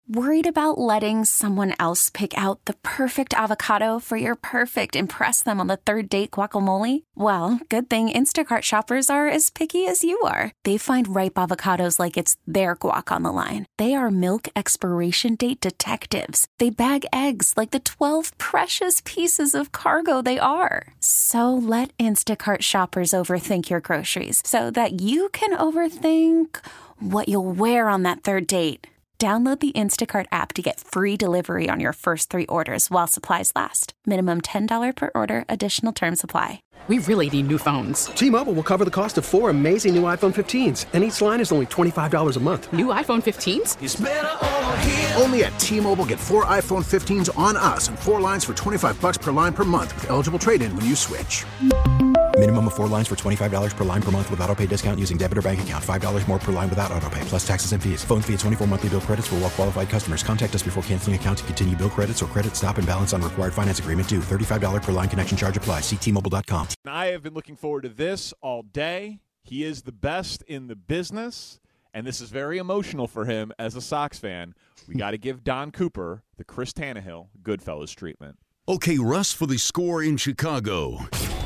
Worried about letting someone else pick out the perfect avocado for your perfect impress them on the third date guacamole? Well, good thing Instacart shoppers are as picky as you are. They find ripe avocados like it's their guac on the line. They are milk expiration date detectives. They bag eggs like the 12 precious pieces of cargo they are. So let Instacart shoppers overthink your groceries so that you can overthink what you'll wear on that third date. Download the Instacart app to get free delivery on your first 3 orders while supplies last. Minimum $10 per order. Additional terms apply. We really need new phones. T-Mobile will cover the cost of 4 amazing new iPhone 15s, and each line is only $25 a month. New iPhone 15s? It's better over here. Only at T-Mobile, get 4 iPhone 15s on us and 4 lines for $25 per line per month with eligible trade-in when you switch. Minimum of 4 lines for $25 per line per month with autopay discount using debit or bank account. $5 more per line without autopay, plus taxes and fees. Phone fee at 24 monthly bill credits for well-qualified customers. Contact us before canceling account to continue bill credits or credit stop and balance on required finance agreement due. $35 per line connection charge applies. See T-Mobile.com. I have been looking forward to this all day. He is the best in the business, and this is very emotional for him as a Sox fan. We got to give Don Cooper the Chris Tannehill Goodfellas treatment. Okay, Russ, for the score in Chicago.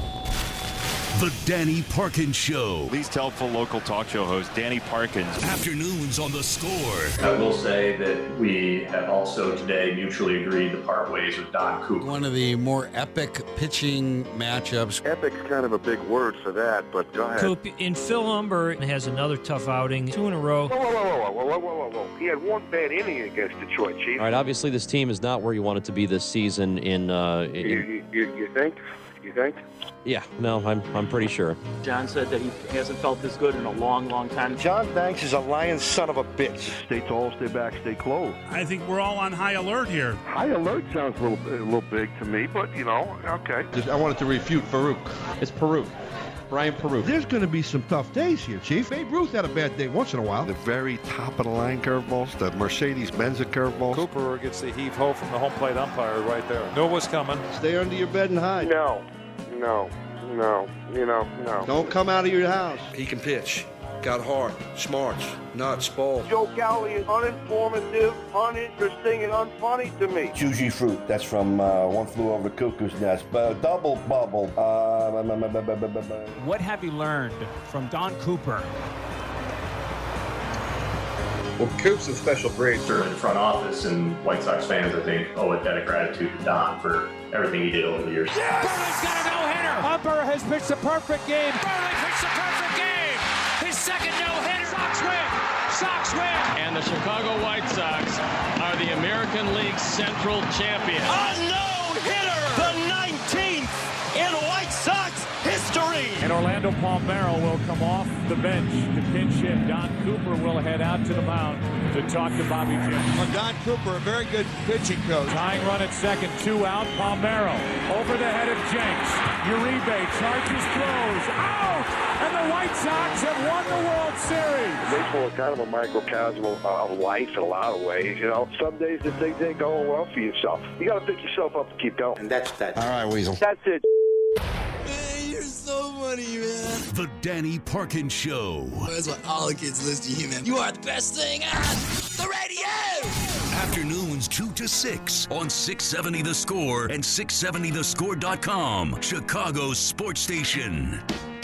The Danny Parkins Show. Least helpful local talk show host, Danny Parkins. Afternoons on the Score. I will say that we have also today mutually agreed to part ways with Don Cooper. One of the more epic pitching matchups. Epic's kind of a big word for that, but go ahead. Coop, and Phil Humber has another tough outing, 2 in a row. Whoa. He had one bad inning against Detroit, Chief. All right, obviously this team is not where you want it to be this season. You think? You think? Yeah, no, I'm pretty sure. John said that he hasn't felt this good in a long, long time. John Banks is a lying son of a bitch. Stay tall, stay back, stay close. I think we're all on high alert here. High alert sounds a little big to me, but, you know, okay. I wanted to refute Farouk. It's Farouk. Brian Farouk. There's going to be some tough days here, Chief. Babe Ruth had a bad day once in a while. The very top of the line curveballs, the Mercedes-Benz curveballs. Cooper gets the heave-ho from the home plate umpire right there. Knew what's coming. Stay under your bed and hide. No. Don't come out of your house. He can pitch. Got heart, smarts, not spoiled. Joe Cowley is uninformative, uninteresting, and unfunny to me. Juicy Fruit, that's from One Flew Over the Cuckoo's Nest. Double Bubble. What have you learned from Don Cooper? Well, Coop's a special breed. Certainly the front office and White Sox fans, I think, owe a debt of gratitude to Don for everything he did over the years. Yes! Burley's got a no-hitter! Humber has pitched a perfect game. Burley pitched a perfect game! His second no-hitter! Sox win! Sox win! And the Chicago White Sox are the American League Central champions. A no-hitter! The 19th in White Sox history! And Orlando Palmeiro will come off the bench to pinch hit. Don Cooper will head out to the mound to talk to Bobby Jim. Well, Don Cooper, a very good pitching coach. Tying run at second, 2 out. Palmeiro over the head of Jenks. Uribe charges, throws, out! And the White Sox have won the World Series. Baseball is kind of a microcosm of life in a lot of ways. You know, some days the things ain't going well for yourself. You got to pick yourself up and keep going. And that's that. All right, Weasel. That's it. You're so funny, man. The Danny Parkins Show. That's why all the kids listen to you, man. You are the best thing on the radio. Afternoons 2 to 6 on 670 The Score and 670thescore.com. Chicago's sports station.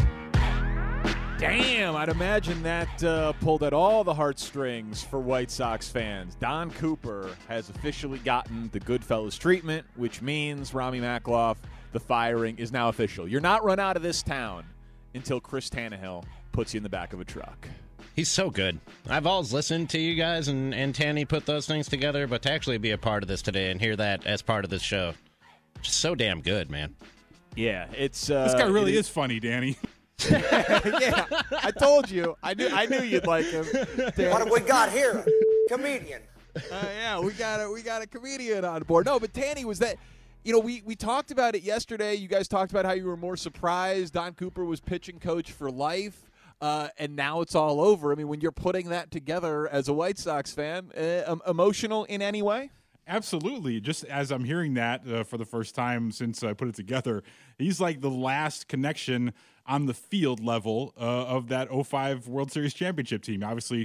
Damn, I'd imagine that pulled at all the heartstrings for White Sox fans. Don Cooper has officially gotten the Goodfellas treatment, which means, Rami Makloff, the firing is now official. You're not run out of this town until Chris Tannehill puts you in the back of a truck. He's so good. I've always listened to you guys and Tanny put those things together, but to actually be a part of this today and hear that as part of this show, just so damn good, man. Yeah, it's this guy really is funny, Danny. Yeah, I told you. I knew you'd like him. What have we got here? Comedian. Yeah, we got a comedian on board. No, but Tanny, was that, you know, we talked about it yesterday. You guys talked about how you were more surprised Don Cooper was pitching coach for life, and now it's all over. I mean, when you're putting that together as a White Sox fan, emotional in any way? Absolutely. Just as I'm hearing that for the first time since I put it together, he's like the last connection on the field level of that 05 World Series championship team. Obviously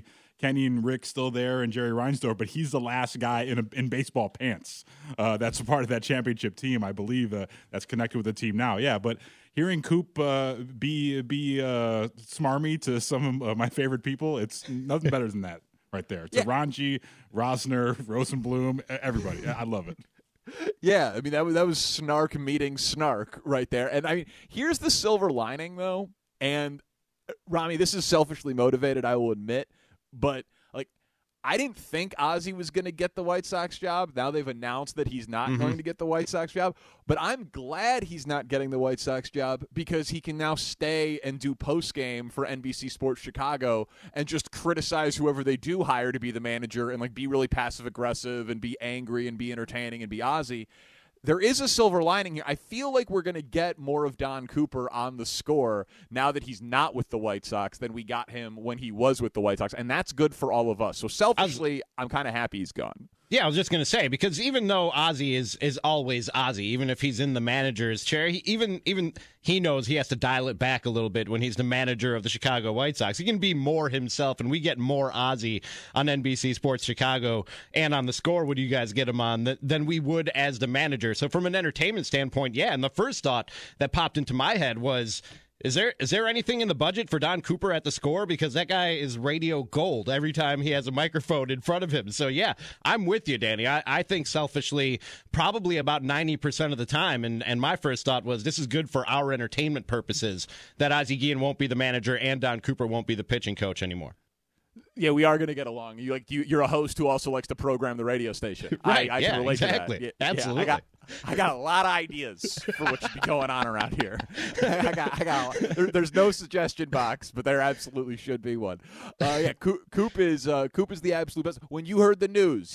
Kenny and Rick still there and Jerry Reinsdorf, but he's the last guy in baseball pants. That's a part of that championship team, I believe, that's connected with the team now. Yeah, but hearing Coop be smarmy to some of my favorite people, it's nothing better than that right there. To Ranji, Rosner, Rosenblum, everybody. I love it. Yeah, I mean, that was snark meeting snark right there. And, I mean, here's the silver lining, though. And, Rami, this is selfishly motivated, I will admit. But, like, I didn't think Ozzie was going to get the White Sox job. Now they've announced that he's not going to get the White Sox job. But I'm glad he's not getting the White Sox job because he can now stay and do postgame for NBC Sports Chicago and just criticize whoever they do hire to be the manager and, like, be really passive-aggressive and be angry and be entertaining and be Ozzie. There is a silver lining here. I feel like we're going to get more of Don Cooper on the Score now that he's not with the White Sox than we got him when he was with the White Sox, and that's good for all of us. So selfishly, I'm kind of happy he's gone. Yeah, I was just going to say, because even though Ozzie is always Ozzie, even if he's in the manager's chair, even he knows he has to dial it back a little bit when he's the manager of the Chicago White Sox. He can be more himself, and we get more Ozzie on NBC Sports Chicago and on the Score when you guys get him on than we would as the manager. So from an entertainment standpoint, yeah, and the first thought that popped into my head was, Is there anything in the budget for Don Cooper at the Score? Because that guy is radio gold every time he has a microphone in front of him. So, yeah, I'm with you, Danny. I think selfishly probably about 90% of the time. And my first thought was this is good for our entertainment purposes that Ozzie Guillen won't be the manager and Don Cooper won't be the pitching coach anymore. Yeah, we are going to get along. You're a host who also likes to program the radio station. Right? I can relate exactly. to that. Absolutely. I got a lot of ideas for what should be going on around here. There's no suggestion box, but there absolutely should be one. Coop is the absolute best. When you heard the news,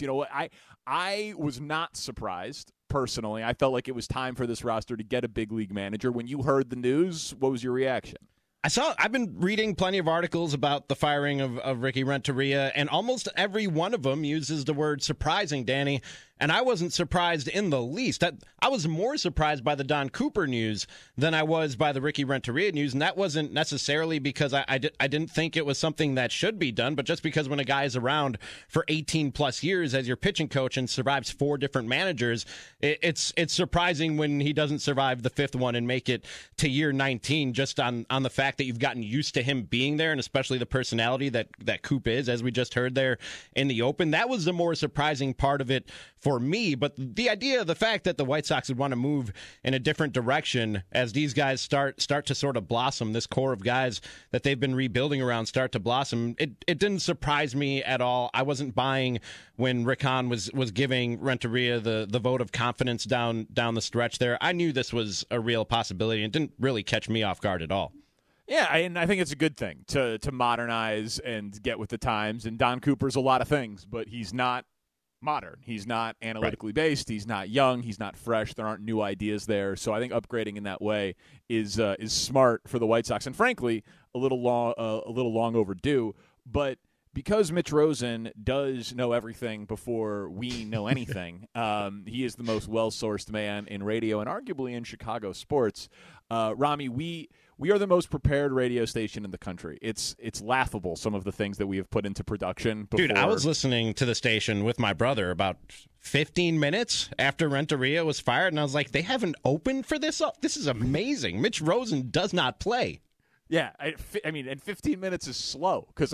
I was not surprised personally. I felt like it was time for this roster to get a big league manager. When you heard the news, what was your reaction? I've been reading plenty of articles about the firing of Ricky Renteria, and almost every one of them uses the word surprising, Danny. And I wasn't surprised in the least. I was more surprised by the Don Cooper news than I was by the Ricky Renteria news, and that wasn't necessarily because I didn't think it was something that should be done, but just because when a guy is around for 18-plus years as your pitching coach and survives 4 different managers, it's surprising when he doesn't survive the 5th one and make it to year 19 just on the fact that you've gotten used to him being there, and especially the personality that Coop is, as we just heard there in the open. That was the more surprising part of it for me, but the fact that the White Sox would want to move in a different direction as these guys start to sort of blossom, this core of guys that they've been rebuilding around start to blossom, it didn't surprise me at all. I wasn't buying when Rick Hahn was giving Renteria the vote of confidence down the stretch there. I knew this was a real possibility, and it didn't really catch me off guard at all. Yeah, and I think it's a good thing to modernize and get with the times, and Don Cooper's a lot of things, but he's not modern. He's not analytically based. He's not young. He's not fresh. There aren't new ideas there. So I think upgrading in that way is smart for the White Sox, and frankly, a little long overdue. But because Mitch Rosen does know everything before we know anything, he is the most well-sourced man in radio and arguably in Chicago sports. Rami, we are the most prepared radio station in the country. It's laughable, some of the things that we have put into production before. Dude, I was listening to the station with my brother about 15 minutes after Renteria was fired, and I was like, they haven't opened for this? This is amazing. Mitch Rosen does not play. Yeah, I mean, and 15 minutes is slow because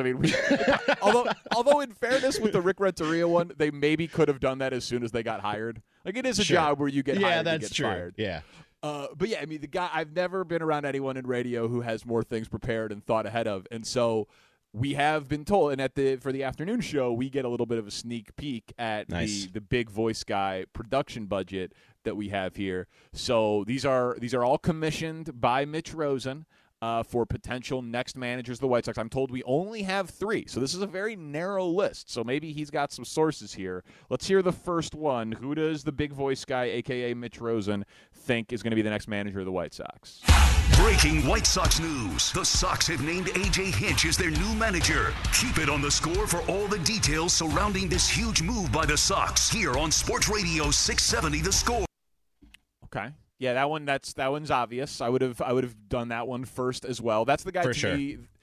although in fairness with the Rick Renteria one, they maybe could have done that as soon as they got hired. Like it is a job where you get hired and get fired. Yeah. But yeah, I mean, the guy, I've never been around anyone in radio who has more things prepared and thought ahead of. And so we have been told, and for the afternoon show, we get a little bit of a sneak peek at the big voice guy production budget that we have here. So these are all commissioned by Mitch Rosen. For potential next managers of the White Sox. I'm told we only have 3, so this is a very narrow list. So maybe he's got some sources here. Let's hear the first one. Who does the big voice guy, a.k.a. Mitch Rosen, think is going to be the next manager of the White Sox? Breaking White Sox news. The Sox have named A.J. Hinch as their new manager. Keep it on the Score for all the details surrounding this huge move by the Sox here on Sports Radio 670 The Score. Okay. Yeah, that one's obvious. I would have done that one first as well. That's the guy for sure. Me.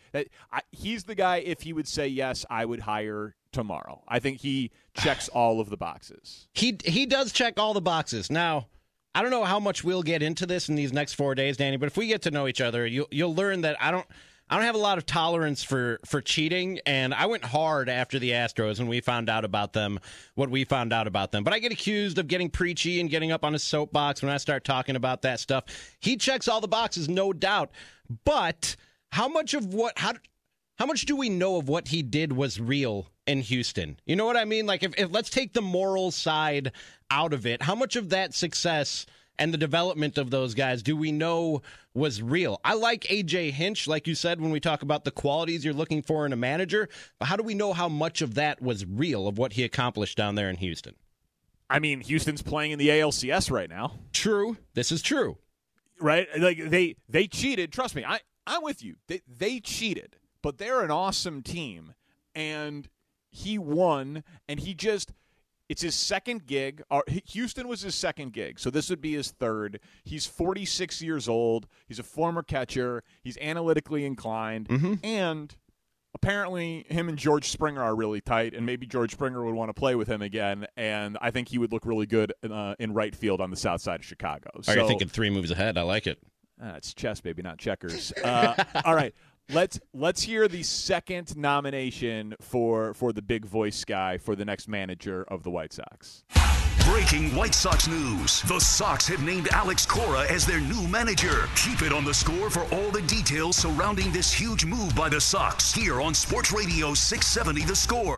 He's the guy, if he would say yes, I would hire tomorrow. I think he checks all of the boxes. He does check all the boxes. Now, I don't know how much we'll get into this in these next 4 days, Danny, but if we get to know each other, you'll learn that I don't have a lot of tolerance for cheating, and I went hard after the Astros when we found out about them, what we found out about them. But I get accused of getting preachy and getting up on a soapbox when I start talking about that stuff. He checks all the boxes, no doubt. But how much do we know of what he did was real in Houston? You know what I mean? Like, if let's take the moral side out of it, how much of that success and the development of those guys do we know was real? I like A.J. Hinch, like you said, when we talk about the qualities you're looking for in a manager, but how do we know how much of that was real, of what he accomplished down there in Houston? I mean, Houston's playing in the ALCS right now. True. This is true. Right? Like, they cheated. Trust me, I'm with you. They cheated, but they're an awesome team, and he won, and it's his second gig. Houston was his second gig, so this would be his third. He's 46 years old. He's a former catcher. He's analytically inclined, and apparently him and George Springer are really tight, and maybe George Springer would want to play with him again, and I think he would look really good in right field on the south side of Chicago. You're thinking 3 moves ahead. I like it. It's chess, baby, not checkers. All right. Let's hear the second nomination for the big voice guy for the next manager of the White Sox. Breaking White Sox news. The Sox have named Alex Cora as their new manager. Keep it on the score for all the details surrounding this huge move by the Sox here on Sports Radio 670 The Score.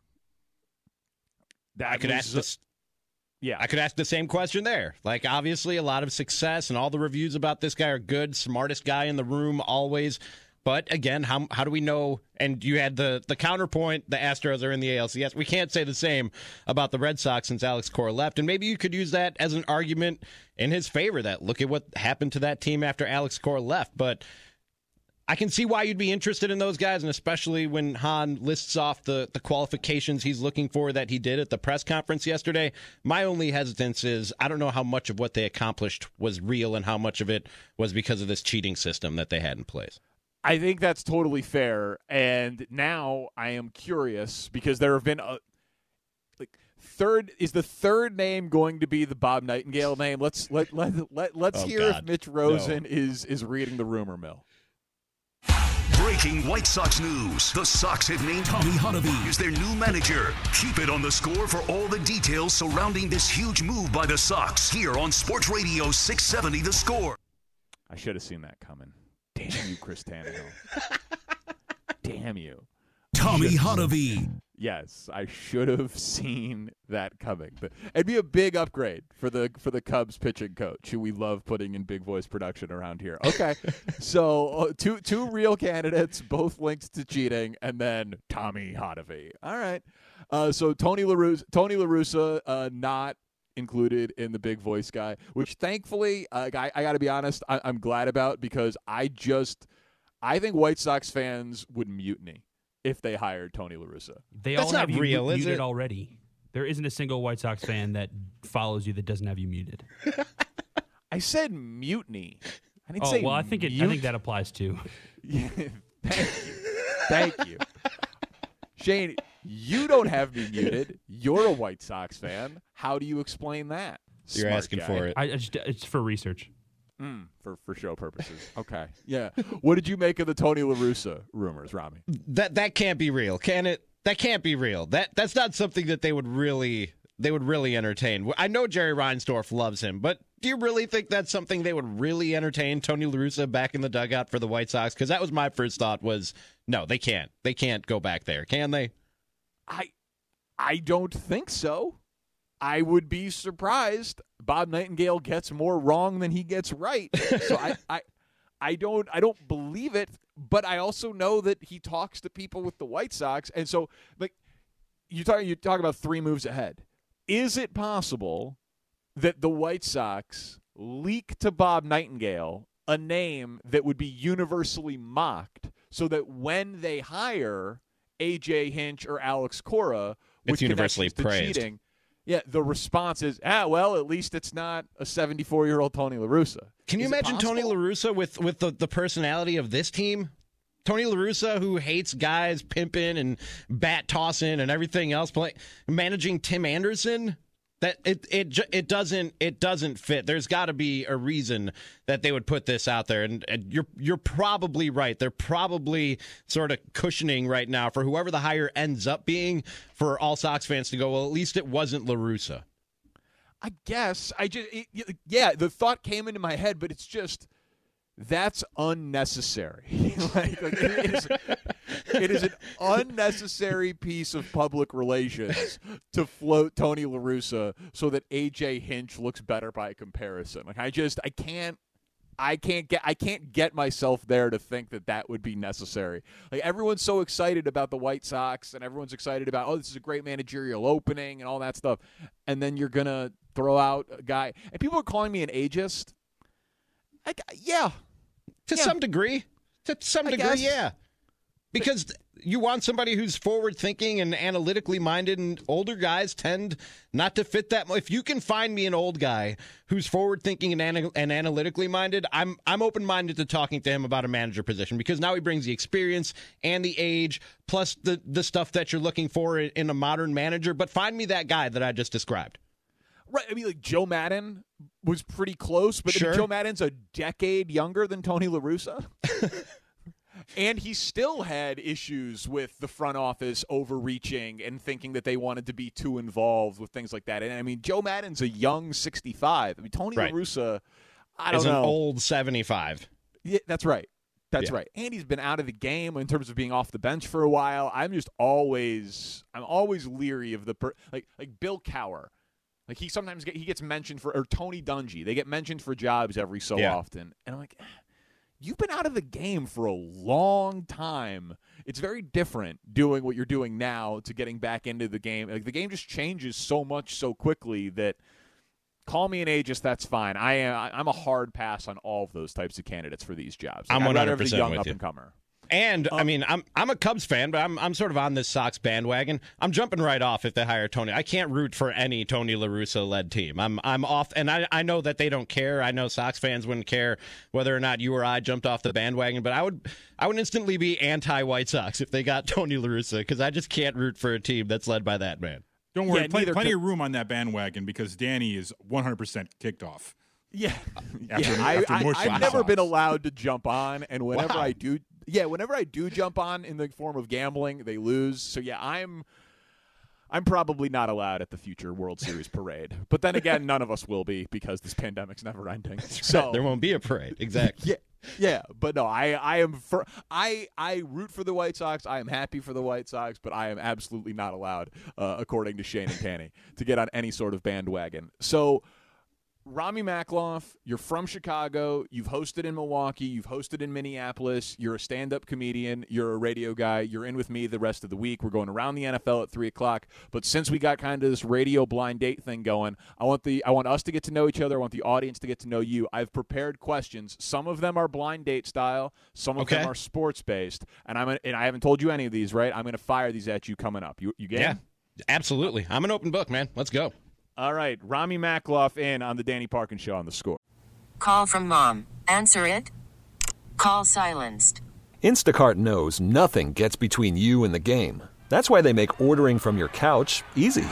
I could ask the same question there. Like, obviously, a lot of success, and all the reviews about this guy are good. Smartest guy in the room, always. But, again, how do we know? And you had the counterpoint, the Astros are in the ALCS. We can't say the same about the Red Sox since Alex Cora left. And maybe you could use that as an argument in his favor, that look at what happened to that team after Alex Cora left. But I can see why you'd be interested in those guys, and especially when Hahn lists off the qualifications he's looking for that he did at the press conference yesterday. My only hesitance is I don't know how much of what they accomplished was real and how much of it was because of this cheating system that they had in place. I think that's totally fair, and now I am curious because there have been is the third name going to be the Bob Nightingale name? Let's hear if Mitch Rosen is reading the rumor mill. Breaking White Sox news. The Sox have named Tommy Hotovy as their new manager. Keep it on the score for all the details surrounding this huge move by the Sox here on Sports Radio 670 The Score. I should have seen that coming. Damn you, Chris Tannehill. Damn you. Tommy Hotovy. Yes, I should have seen that coming. But it'd be a big upgrade for the Cubs pitching coach, who we love putting in big voice production around here. Okay, so two real candidates, both linked to cheating, and then Tommy Hotovy. All right. So Tony La Russa, not included in the big voice guy, which thankfully, I got to be honest, I'm glad about, because I think White Sox fans would mutiny if they hired Tony La Russa. They all have you muted already. There isn't a single White Sox fan that follows you that doesn't have you muted. I said mutiny. I didn't say. Well, I think that applies too. Yeah, thank you. Shane, you don't have me muted. You're a White Sox fan. How do you explain that? You're asking for it. It's for research. For show purposes. Okay. Yeah. What did you make of the Tony La Russa rumors, Rami? That can't be real, can it? That can't be real. That's not something that they would really entertain. I know Jerry Reinsdorf loves him, but do you really think that's something they would really entertain, Tony La Russa back in the dugout for the White Sox? Because that was my first thought was, no, they can't. They can't go back there, can they? I don't think so. I would be surprised. Bob Nightingale gets more wrong than he gets right. So I don't believe it, but I also know that he talks to people with the White Sox. And so, like, you talk about 3 moves ahead. Is it possible that the White Sox leak to Bob Nightingale a name that would be universally mocked, so that when they hire A.J. Hinch or Alex Cora, it's universally praised? Cheating, yeah, the response is, well, at least it's not a 74-year-old Tony La Russa. Can you imagine Tony La Russa with the personality of this team? Tony La Russa, who hates guys pimping and bat tossing and everything else, managing Tim Anderson. That it doesn't fit. There's got to be a reason that they would put this out there, and you're probably right. They're probably sort of cushioning right now for whoever the hire ends up being, for all Sox fans to go, well, at least it wasn't La Russa. I guess the thought came into my head, but it's just that's unnecessary. It is an unnecessary piece of public relations to float Tony La Russa so that A.J. Hinch looks better by comparison. Like I can't get myself there to think that would be necessary. Like everyone's so excited about the White Sox, and everyone's excited about, oh, this is a great managerial opening and all that stuff, and then you're gonna throw out a guy, and people are calling me an ageist. To some degree, yeah. Because you want somebody who's forward-thinking and analytically minded, and older guys tend not to fit that. If you can find me an old guy who's forward-thinking and analytically minded, I'm open-minded to talking to him about a manager position, because now he brings the experience and the age, plus the stuff that you're looking for in a modern manager. But find me that guy that I just described. Right. I mean, like Joe Maddon was pretty close, but sure. Joe Maddon's a decade younger than Tony La Russa. And he still had issues with the front office overreaching and thinking that they wanted to be too involved with things like that. And I mean, Joe Maddon's a young 65. I mean, Tony La Russa, I don't know. Is an old 75. Yeah, that's right. That's right. And he's been out of the game in terms of being off the bench for a while. I'm always leery of like Bill Cowher. Like he gets mentioned or Tony Dungy. They get mentioned for jobs every so often. And I'm like, you've been out of the game for a long time. It's very different doing what you're doing now to getting back into the game. Like the game just changes so much so quickly that call me an ageist, that's fine. I'm a hard pass on all of those types of candidates for these jobs. Like, I'm 100% I'd rather have a young with up you. and comer. And I mean, I'm a Cubs fan, but I'm sort of on this Sox bandwagon. I'm jumping right off if they hire Tony. I can't root for any Tony La Russa led team. I'm off, and I know that they don't care. I know Sox fans wouldn't care whether or not you or I jumped off the bandwagon. But I would instantly be anti White Sox if they got Tony La Russa, because I just can't root for a team that's led by that man. Don't worry, plenty of room on that bandwagon, because Danny is 100% kicked off. Yeah, after I've never been allowed to jump on, and whenever I do. Yeah, whenever I do jump on in the form of gambling, they lose. So yeah, I'm probably not allowed at the future World Series parade. But then again, none of us will be, because this pandemic's never ending. So there won't be a parade. Exactly. Yeah. But no, I root for the White Sox. I am happy for the White Sox, but I am absolutely not allowed, according to Shane and Tanny, to get on any sort of bandwagon. So Rami Makloff, you're from Chicago. You've hosted in Milwaukee. You've hosted in Minneapolis. You're a stand-up comedian. You're a radio guy. You're in with me the rest of the week. We're going around the NFL at 3 o'clock. But since we got kind of this radio blind date thing going, I want us to get to know each other. I want the audience to get to know you. I've prepared questions. Some of them are blind date style. Some of them are sports-based. And I haven't told you any of these, right? I'm going to fire these at you coming up. You game? Yeah, absolutely. I'm an open book, man. Let's go. All right, Rami Makloff in on the Danny Parkins Show on The Score. Call from mom. Answer it. Call silenced. Instacart knows nothing gets between you and the game. That's why they make ordering from your couch easy.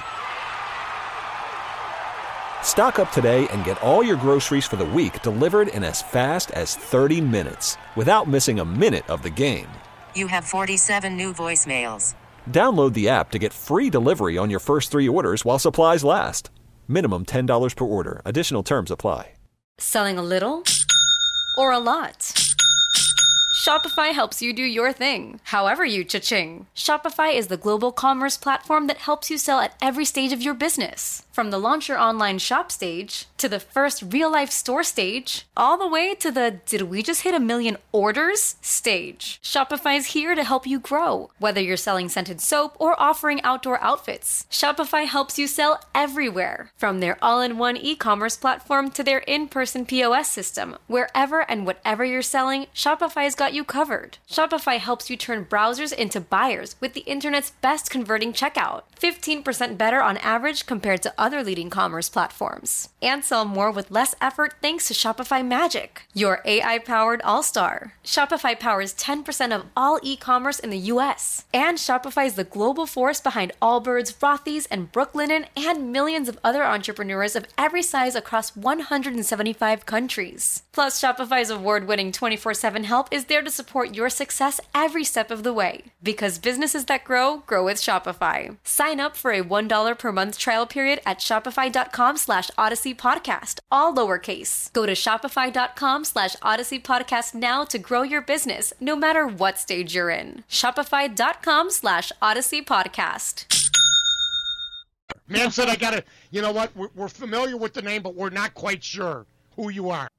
Stock up today and get all your groceries for the week delivered in as fast as 30 minutes without missing a minute of the game. You have 47 new voicemails. Download the app to get free delivery on your first 3 orders while supplies last. Minimum $10 per order. Additional terms apply. Selling a little or a lot? Shopify helps you do your thing, however you cha-ching. Shopify is the global commerce platform that helps you sell at every stage of your business. From the launch your online shop stage, to the first real-life store stage, all the way to the did we just hit 1 million orders stage. Shopify's here to help you grow. Whether you're selling scented soap or offering outdoor outfits, Shopify helps you sell everywhere. From their all-in-one e-commerce platform to their in-person POS system, wherever and whatever you're selling, Shopify's got you covered. Shopify helps you turn browsers into buyers with the internet's best converting checkout. 15% better on average compared to other leading commerce platforms. And sell more with less effort thanks to Shopify Magic, your AI-powered all-star. Shopify powers 10% of all e-commerce in the U.S. And Shopify is the global force behind Allbirds, Rothy's, and Brooklinen, and millions of other entrepreneurs of every size across 175 countries. Plus, Shopify's award-winning 24/7 help is there to support your success every step of the way. Because businesses that grow with Shopify. Sign up for a $1 per month trial period at shopify.com/Odyssey Podcast, all lowercase. Go to shopify.com/Odyssey Podcast now to grow your business, no matter what stage you're in. Shopify.com/Odyssey Podcast. Man said, I gotta, you know what? We're familiar with the name, but we're not quite sure who you are.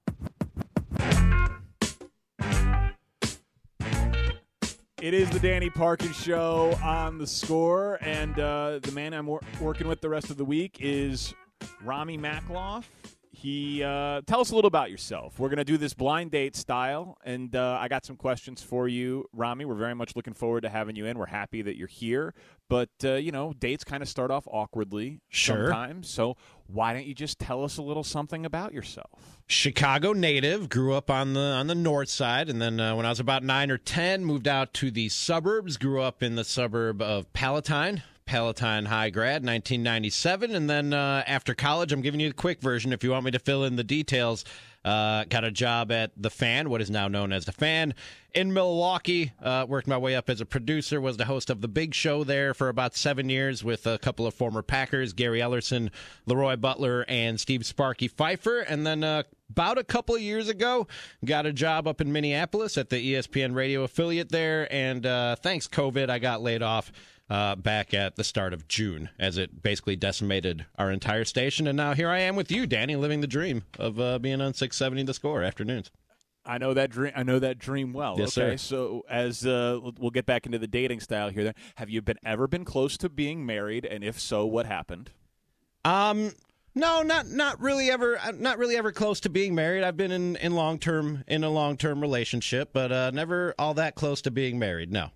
It is the Danny Parkins Show on The Score, and the man I'm working with the rest of the week is Rami Makloff. Tell us a little about yourself. We're going to do this blind date style, and I got some questions for you, Rami. We're very much looking forward to having you in. We're happy that you're here, but, dates kind of start off awkwardly sometimes, so why don't you just tell us a little something about yourself? Chicago native, grew up on the north side, and then when I was about 9 or 10, moved out to the suburbs, grew up in the suburb of Palatine High grad, 1997, and then after college, I'm giving you the quick version if you want me to fill in the details. Got a job at The Fan, what is now known as The Fan, in Milwaukee. Worked my way up as a producer, was the host of The Big Show there for about 7 years with a couple of former Packers, Gary Ellerson, Leroy Butler, and Steve Sparky Pfeiffer. And then about a couple of years ago, got a job up in Minneapolis at the ESPN radio affiliate there. And thanks, COVID, I got laid off back at the start of June, as it basically decimated our entire station. And now here I am with you, Danny, living the dream of being on 670 The Score afternoons. I know that dream well. Yes, okay, sir. So as we'll get back into the dating style here. Then, have you ever been close to being married? And if so, what happened? No, not really ever close to being married. I've been in a long-term relationship, but never all that close to being married. No.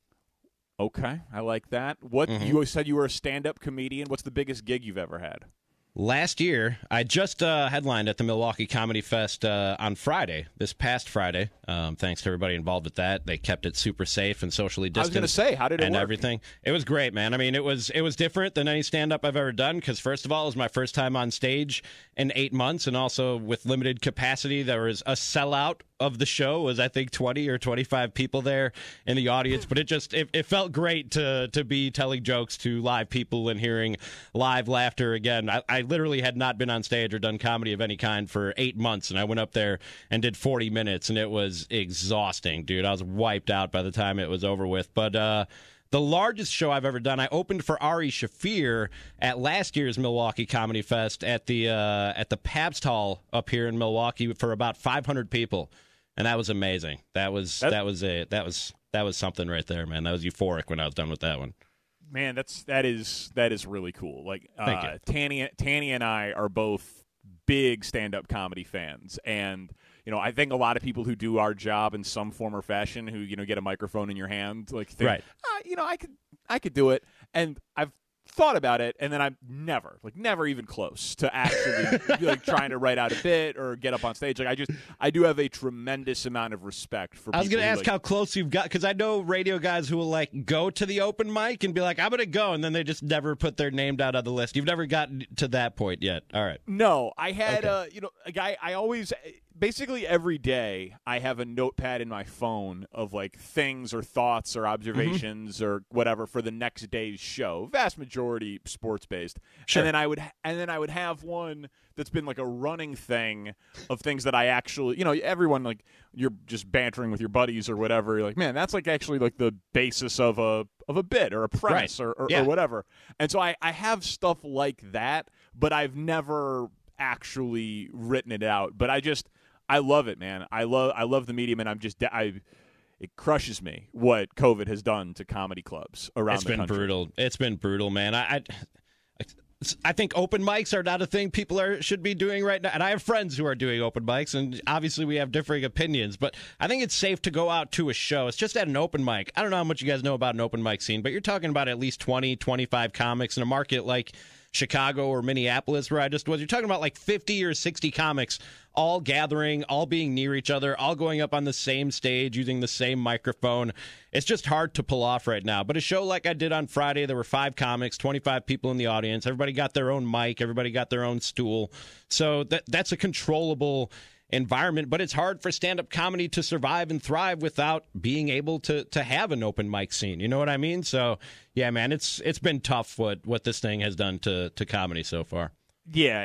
Okay, I like that. What you said you were a stand-up comedian. What's the biggest gig you've ever had? Last year, I just headlined at the Milwaukee Comedy Fest on Friday, this past Friday. Thanks to everybody involved with that. They kept it super safe and socially distanced. I was going to say, how did it and work? Everything. It was great, man. I mean, it was different than any stand-up I've ever done because, first of all, it was my first time on stage in 8 months, and also with limited capacity. There was a sellout of the show. It was, I think, 20 or 25 people there in the audience, but it felt great to be telling jokes to live people and hearing live laughter again. I literally had not been on stage or done comedy of any kind for 8 months, and I went up there and did 40 minutes, and it was exhausting, dude. I was wiped out by the time it was over with. But the largest show I've ever done, I opened for Ari Shaffir at last year's Milwaukee Comedy Fest at the Pabst Hall up here in Milwaukee for about 500 people, and that was amazing. That was something right there, man. That was euphoric when I was done with that one. Man, that is really cool. Like Tanny and I are both big stand-up comedy fans, and I think a lot of people who do our job in some form or fashion, who get a microphone in your hand, like think, right. I could do it, and I've thought about it, and then I'm never even close to actually trying to write out a bit or get up on stage. Like I do have a tremendous amount of respect for people. I was going to ask how close you've got, because I know radio guys who will go to the open mic and be like, I'm going to go, and then they just never put their name down on the list. You've never gotten to that point yet. All right. No, I had a guy. I always basically every day I have a notepad in my phone of things or thoughts or observations or whatever for the next day's show. Vast majority sports based. Sure. And then I would have one that's been a running thing of things that I actually, everyone you're just bantering with your buddies or whatever. You're like, man, that's actually the basis of a bit or a premise or whatever. And so I have stuff like that, but I've never actually written it out. But I love it, man. I love the medium, and it crushes me what COVID has done to comedy clubs around the country. It's been brutal. It's been brutal, man. I think open mics are not a thing people should be doing right now. And I have friends who are doing open mics, and obviously we have differing opinions. But I think it's safe to go out to a show. It's just at an open mic. I don't know how much you guys know about an open mic scene, but you're talking about at least 20, 25 comics in a market like Chicago or Minneapolis where I just was. You're talking about like 50 or 60 comics all gathering, all being near each other, all going up on the same stage using the same microphone. It's just hard to pull off right now. But a show like I did on Friday, there were 5 comics, 25 people in the audience. Everybody got their own mic. Everybody got their own stool. So that's a controllable environment, but it's hard for stand-up comedy to survive and thrive without being able to have an open mic scene. You know what I mean? So, yeah, man, it's been tough what this thing has done to comedy so far. Yeah,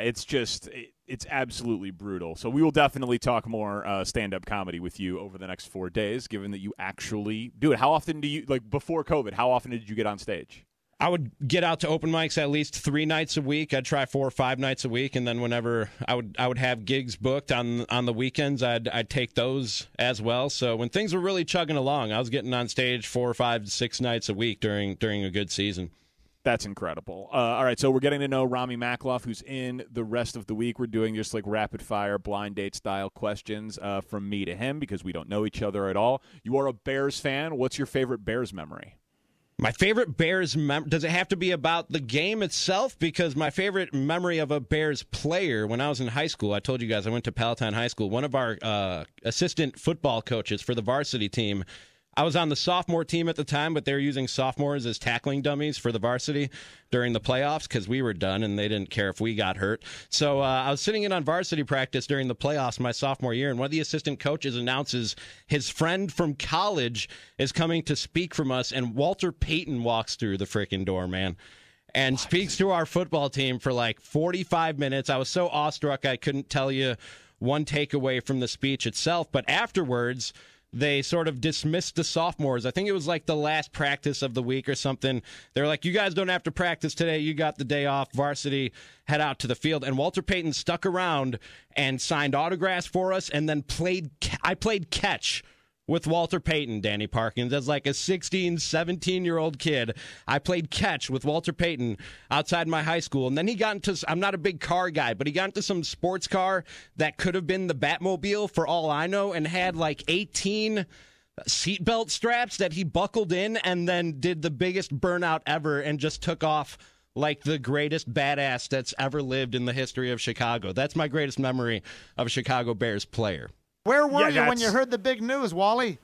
it's absolutely brutal. So we will definitely talk more stand-up comedy with you over the next 4 days, given that you actually do it. How often do you, like before COVID, how often did you get on stage? I would get out to open mics at least 3 nights a week. I'd try 4 or 5 nights a week, and then whenever I would have gigs booked on the weekends, I'd take those as well. So when things were really chugging along, I was getting on stage 4, 5, 6 nights a week during a good season. That's incredible. All right, so we're getting to know Rami Makloff, who's in the rest of the week. We're doing just like rapid-fire, blind date-style questions from me to him because we don't know each other at all. You are a Bears fan. What's your favorite Bears memory? My favorite Bears does it have to be about the game itself? Because my favorite memory of a Bears player, when I was in high school, I told you guys I went to Palatine High School. One of our assistant football coaches for the varsity team, I was on the sophomore team at the time, but they were using sophomores as tackling dummies for the varsity during the playoffs because we were done and they didn't care if we got hurt. So I was sitting in on varsity practice during the playoffs my sophomore year, and one of the assistant coaches announces his friend from college is coming to speak from us, and Walter Payton walks through the freaking door, man, and speaks to our football team for like 45 minutes. I was so awestruck I couldn't tell you one takeaway from the speech itself, but afterwards they sort of dismissed the sophomores. I think it was like the last practice of the week or something. They're like, you guys don't have to practice today. You got the day off. Varsity, head out to the field. And Walter Payton stuck around and signed autographs for us and then I played catch with Walter Payton, Danny Parkins. As like a 16, 17-year-old kid, I played catch with Walter Payton outside my high school. And then he got into, I'm not a big car guy, but he got into some sports car that could have been the Batmobile for all I know and had like 18 seatbelt straps that he buckled in and then did the biggest burnout ever and just took off like the greatest badass that's ever lived in the history of Chicago. That's my greatest memory of a Chicago Bears player. Where were you when you heard the big news, Wally?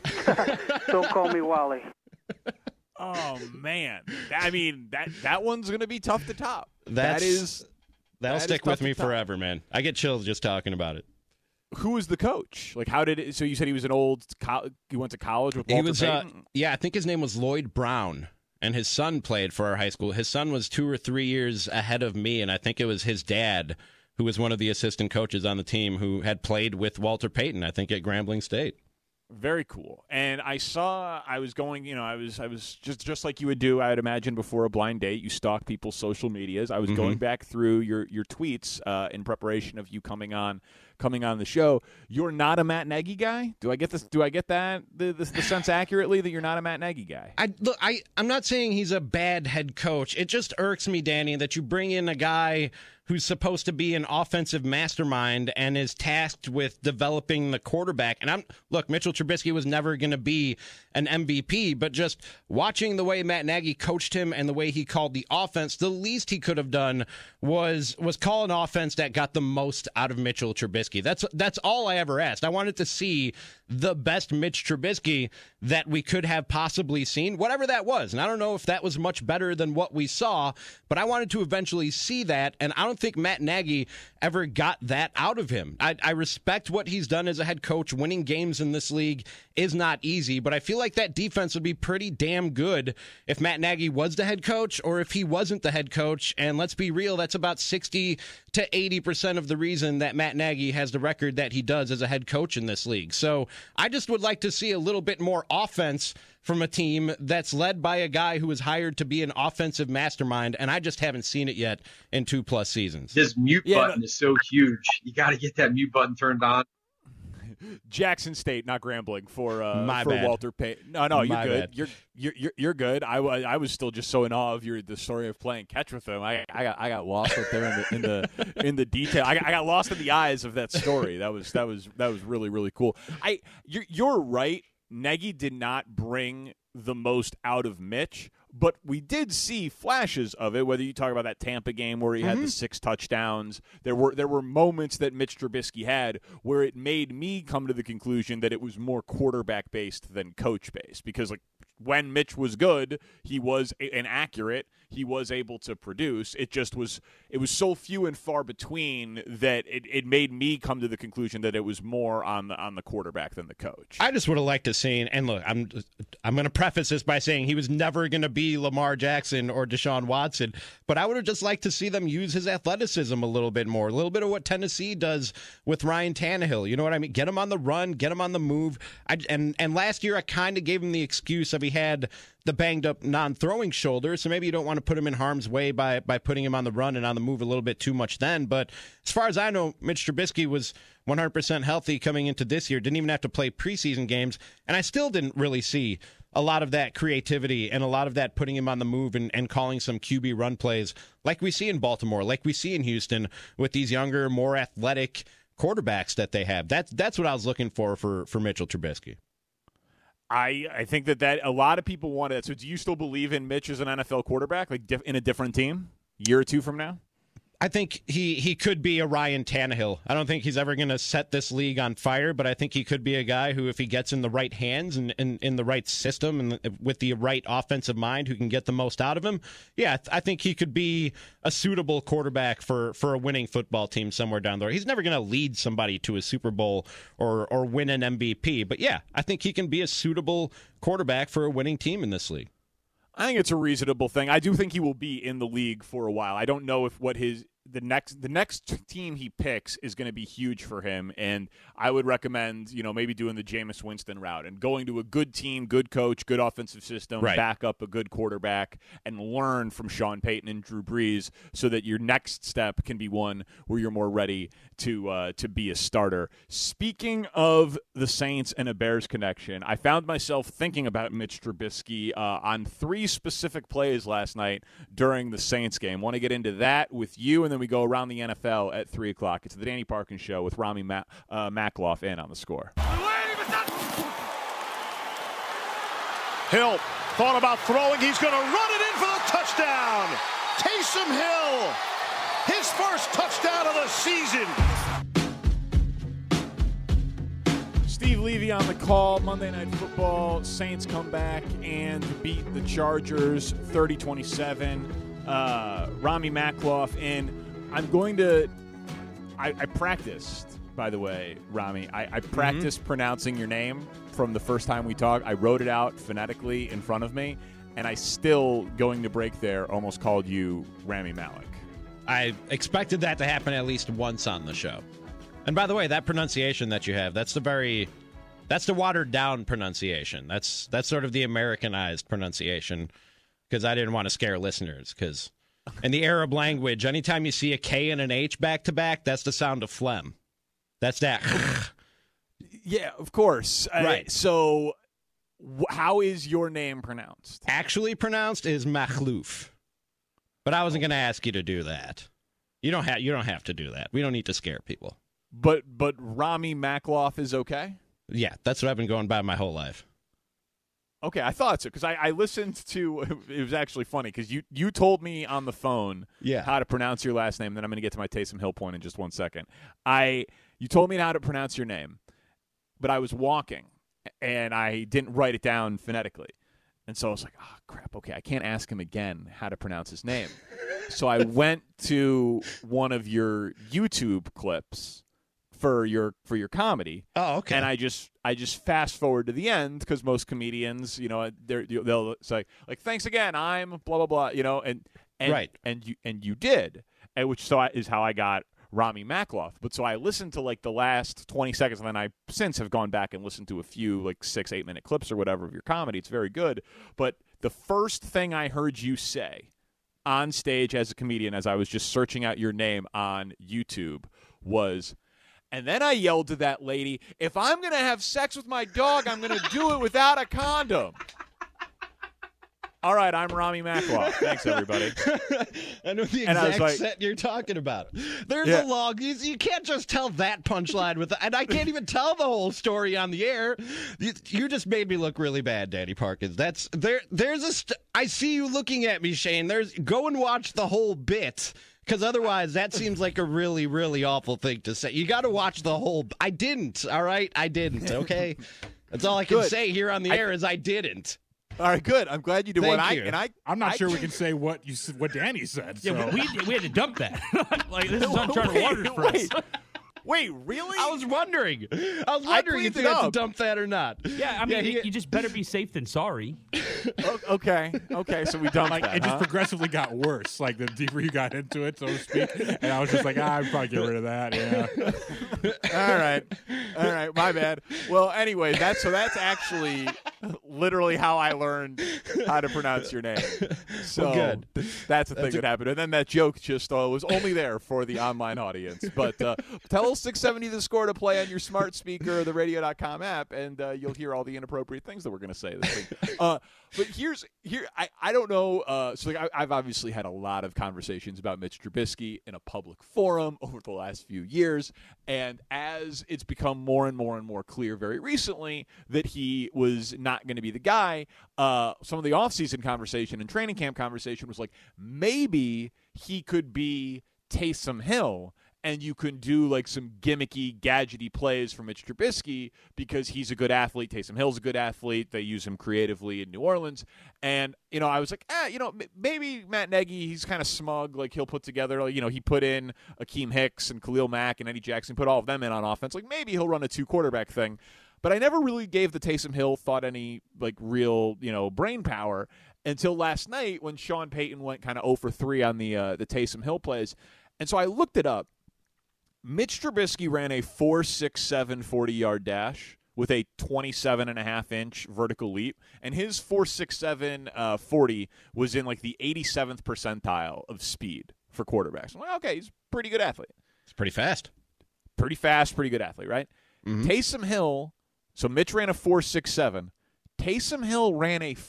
Don't call me Wally. Oh, man. I mean, that one's going to be tough to top. That'll stick with me forever, man. I get chills just talking about it. Who was the coach? Like, how did it? So you said he was he went to college with Walter Payton? Yeah, I think his name was Lloyd Brown, and his son played for our high school. His son was 2 or 3 years ahead of me, and I think it was his dad who was one of the assistant coaches on the team who had played with Walter Payton, I think, at Grambling State. Very cool. And I was going, I was just like you would do, I would imagine, before a blind date. You stalk people's social medias. I was going back through your tweets in preparation of you coming on the show. You're not a Matt Nagy guy? Do I get this? Do I get that the sense accurately that you're not a Matt Nagy guy? I'm not saying he's a bad head coach. It just irks me, Danny, that you bring in a guy who's supposed to be an offensive mastermind and is tasked with developing the quarterback. And Mitchell Trubisky was never going to be an MVP, but just watching the way Matt Nagy coached him and the way he called the offense, the least he could have done was call an offense that got the most out of Mitchell Trubisky. That's all I ever asked. I wanted to see the best Mitch Trubisky that we could have possibly seen, whatever that was. And I don't know if that was much better than what we saw, but I wanted to eventually see that, and I don't think Matt Nagy ever got that out of him. I respect what he's done as a head coach. Winning games in this league is not easy, but I feel like that defense would be pretty damn good if Matt Nagy was the head coach or if he wasn't the head coach. And let's be real, that's about 60 to 80% of the reason that Matt Nagy has the record that he does as a head coach in this league. So I just would like to see a little bit more offense from a team that's led by a guy who was hired to be an offensive mastermind, and I just haven't seen it yet in 2+ seasons. His mute button is so huge. You got to get that mute button turned on. Jackson State, not Grambling, for bad. Walter Payton. No, you're good. Bad. You're good. I was still just so in awe of the story of playing catch with him. I got lost up there in the detail. I got lost in the eyes of that story. That was really, really cool. You're right. Nagy did not bring the most out of Mitch, But we did see flashes of it, whether you talk about that Tampa game where he had the 6 touchdowns. There were moments that Mitch Trubisky had where it made me come to the conclusion that it was more quarterback-based than coach-based. Because, like, when Mitch was good, he was inaccurate. He was able to produce. It was so few and far between that it made me come to the conclusion that it was more on the quarterback than the coach. I just would have liked to see, and look, I'm going to preface this by saying he was never going to be Lamar Jackson or Deshaun Watson, but I would have just liked to see them use his athleticism a little bit more, a little bit of what Tennessee does with Ryan Tannehill. You know what I mean? Get him on the run, get him on the move. And last year I kind of gave him the excuse of he had the banged up non-throwing shoulder, so maybe you don't want to put him in harm's way by putting him on the run and on the move a little bit too much then. But as far as I know, Mitch Trubisky was 100% healthy coming into this year, didn't even have to play preseason games, and I still didn't really see a lot of that creativity and a lot of that putting him on the move and calling some QB run plays like we see in Baltimore, like we see in Houston with these younger, more athletic quarterbacks that they have. That's what I was looking for Mitchell Trubisky. I think that a lot of people want it. So do you still believe in Mitch as an NFL quarterback, like in a different team, year or two from now? I think he could be a Ryan Tannehill. I don't think he's ever going to set this league on fire, but I think he could be a guy who, if he gets in the right hands and in the right system and with the right offensive mind, who can get the most out of him. Yeah, I think he could be a suitable quarterback for a winning football team somewhere down there. He's never going to lead somebody to a Super Bowl or win an MVP, but yeah, I think he can be a suitable quarterback for a winning team in this league. I think it's a reasonable thing. I do think he will be in the league for a while. I don't know if the next team he picks is going to be huge for him, and I would recommend maybe doing the Jameis Winston route and going to a good team, good coach, good offensive system, back up a good quarterback, and learn from Sean Payton and Drew Brees so that your next step can be one where you're more ready to be a starter. Speaking of the Saints and a Bears connection, I found myself thinking about Mitch Trubisky on 3 specific plays last night during the Saints game. Want to get into that with you, and then we go around the NFL at 3 o'clock. It's the Danny Parkins Show with Rami Makloff and On the Score. Hill thought about throwing. He's going to run it in for the touchdown. Taysom Hill, his first touchdown of the season. Steve Levy on the call. Monday Night Football. Saints come back and beat the Chargers 30-27. Rami Makloff in. I practiced, by the way, Rami. I practiced pronouncing your name from the first time we talked. I wrote it out phonetically in front of me, and I still, going to break there, almost called you Rami Malek. I expected that to happen at least once on the show. And by the way, that pronunciation that you have, that's the watered down pronunciation. That's sort of the Americanized pronunciation, because I didn't want to scare listeners, because in the Arab language, anytime you see a K and an H back to back, that's the sound of phlegm. That's that. Yeah, of course. Right. So how is your name pronounced? Actually pronounced is Makhlouf. But I wasn't going to ask you to do that. You don't have to do that. We don't need to scare people. But Rami Makloff is okay? Yeah, that's what I've been going by my whole life. Okay, I thought so, because I listened to – it was actually funny, because you told me on the phone how to pronounce your last name, then I'm going to get to my Taysom Hill point in just 1 second. You told me how to pronounce your name, but I was walking, and I didn't write it down phonetically. And so I was like, oh, crap, okay, I can't ask him again how to pronounce his name. So I went to one of your YouTube clips for your comedy. Oh, okay. And I just fast forward to the end, because most comedians, they'll say like, thanks again, I'm blah blah blah, and right. and you did, and which is how I got Rami Makloff. But so I listened to like the last 20 seconds, and then I since have gone back and listened to a few like 6-8 minute clips or whatever of your comedy. It's very good. But the first thing I heard you say on stage as a comedian, as I was just searching out your name on YouTube, was, and then I yelled to that lady, if I'm going to have sex with my dog, I'm going to do it without a condom. All right, I'm Rami Makloff. Thanks, everybody. I know the exact set you're talking about. There's a long. You can't just tell that punchline and I can't even tell the whole story on the air. You just made me look really bad, Danny Parkins. I see you looking at me, Shane. Go and watch the whole bit. Because otherwise, that seems like a really, really awful thing to say. You got to watch the whole. I didn't. All right, I didn't. Okay, that's all I can say here on the air is I didn't. All right, good. I'm glad you did. I'm not sure we can say what Danny said. So. Yeah, we had to dump that. Like this is uncharted waters for us. Wait, really? I was wondering if you had to dump that or not. Yeah, I mean, you just better be safe than sorry. Okay, so we dumped that. It just progressively got worse, like the deeper you got into it, so to speak. And I was just like, I'd probably get rid of that. Yeah. All right, my bad. Well, anyway, that's actually literally how I learned how to pronounce your name. So good. That's the thing that happened. And then that joke just was only there for the online audience. But tell 670 The Score to play on your smart speaker or the radio.com app, and you'll hear all the inappropriate things that we're going to say this week. But I don't know. I've obviously had a lot of conversations about Mitch Trubisky in a public forum over the last few years, and as it's become more and more and more clear very recently that he was not going to be the guy, some of the offseason conversation and training camp conversation was like, maybe he could be Taysom Hill, and you can do like some gimmicky, gadgety plays for Mitch Trubisky because he's a good athlete. Taysom Hill's a good athlete. They use him creatively in New Orleans. And, I was like, maybe Matt Nagy, he's kind of smug. Like, he'll put together, he put in Akeem Hicks and Khalil Mack and Eddie Jackson, put all of them in on offense. Like, maybe he'll run a 2-quarterback thing. But I never really gave the Taysom Hill thought any, like, real, brain power until last night when Sean Payton went kind of 0 for 3 on the Taysom Hill plays. And so I looked it up. Mitch Trubisky ran a 4.67 40-yard dash with a 27.5-inch vertical leap, and his 4.67 40 was in like the 87th percentile of speed for quarterbacks. I'm like, okay, he's a pretty good athlete. It's pretty fast. Pretty good athlete, right? Mm-hmm. Taysom Hill, so Mitch ran a 4.67. Taysom Hill ran a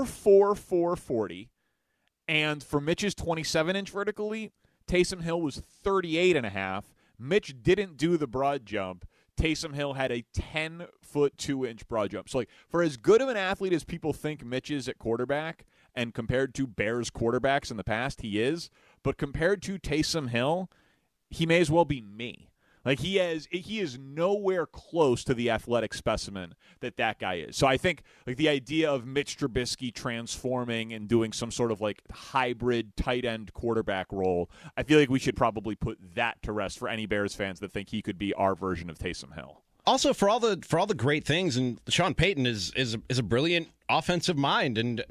4.44 40, and for Mitch's 27-inch vertical leap, Taysom Hill was 38.5. Mitch didn't do the broad jump. Taysom Hill had a 10-foot 2-inch broad jump. So, like, for as good of an athlete as people think Mitch is at quarterback, and compared to Bears quarterbacks in the past, he is. But compared to Taysom Hill, he may as well be me. Like, he is nowhere close to the athletic specimen that guy is. So I think, like, the idea of Mitch Trubisky transforming and doing some sort of, like, hybrid tight end quarterback role, I feel like we should probably put that to rest for any Bears fans that think he could be our version of Taysom Hill. Also, for all the great things, and Sean Payton is a brilliant offensive mind, and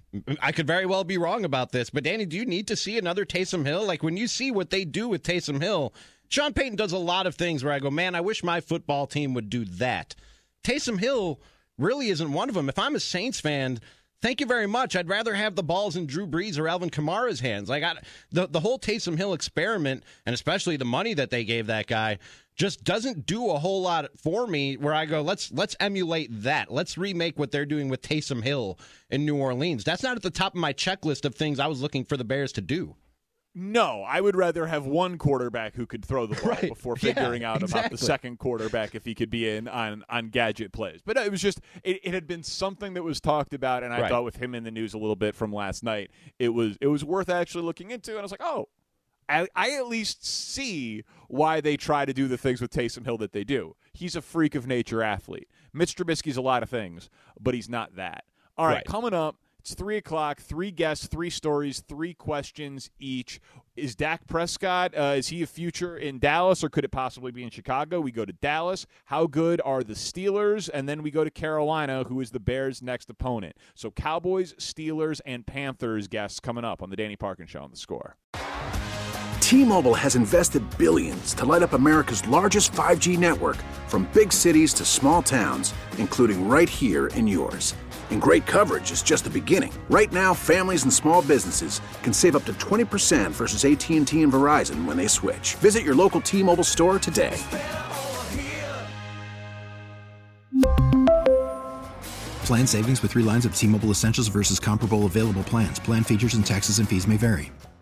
I could very well be wrong about this, but Danny, do you need to see another Taysom Hill? Like, when you see what they do with Taysom Hill, Sean Payton does a lot of things where I go, man, I wish my football team would do that. Taysom Hill really isn't one of them. If I'm a Saints fan, thank you very much. I'd rather have the balls in Drew Brees or Alvin Kamara's hands. Like, the whole Taysom Hill experiment, and especially the money that they gave that guy, just doesn't do a whole lot for me where I go, let's emulate that. Let's remake what they're doing with Taysom Hill in New Orleans. That's not at the top of my checklist of things I was looking for the Bears to do. No, I would rather have one quarterback who could throw the ball before figuring out about the second quarterback if he could be in on gadget plays. But it was just it had been something that was talked about, and I thought with him in the news a little bit from last night, it was worth actually looking into. And I was like, oh, I at least see why they try to do the things with Taysom Hill that they do. He's a freak of nature athlete. Mitch Trubisky's a lot of things, but he's not that. All right. Coming up. It's 3 o'clock, 3 guests, 3 stories, 3 questions each. Is Dak Prescott, is he a future in Dallas, or could it possibly be in Chicago? We go to Dallas. How good are the Steelers? And then we go to Carolina, who is the Bears' next opponent. So Cowboys, Steelers, and Panthers guests coming up on the Danny Parkins Show on The Score. T-Mobile has invested billions to light up America's largest 5G network, from big cities to small towns, including right here in yours. And great coverage is just the beginning. Right now, families and small businesses can save up to 20% versus AT&T and Verizon when they switch. Visit your local T-Mobile store today. Plan savings with 3 lines of T-Mobile Essentials versus comparable available plans. Plan features and taxes and fees may vary.